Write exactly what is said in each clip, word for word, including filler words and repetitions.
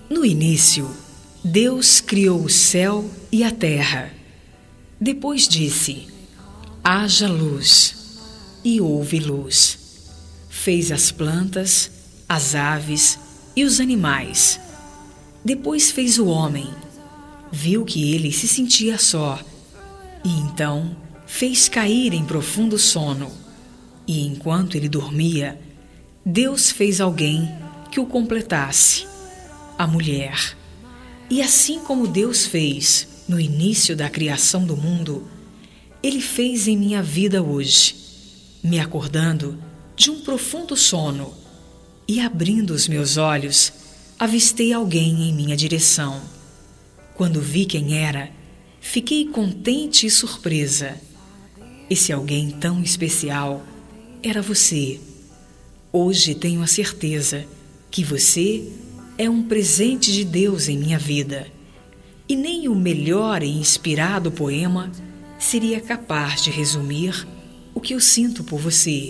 No início, Deus criou o céu e a terra. Depois disse: haja luz, e houve luz. Fez as plantas, as aves e os animais. Depois fez o homem. Viu que ele se sentia só, e então fez cair em profundo sono. E enquanto ele dormia, Deus fez alguém que o completasse, a mulher. E assim como Deus fez no início da criação do mundo, Ele fez em minha vida hoje, me acordando de um profundo sono e abrindo os meus olhos, avistei alguém em minha direção. Quando vi quem era, fiquei contente e surpresa. Esse alguém tão especial era você. Hoje tenho a certeza que você é um presente de Deus em minha vida. E nem o melhor e inspirado poema seria capaz de resumir o que eu sinto por você.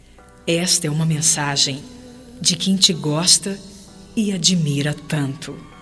Esta é uma mensagem de quem te gosta e admira tanto.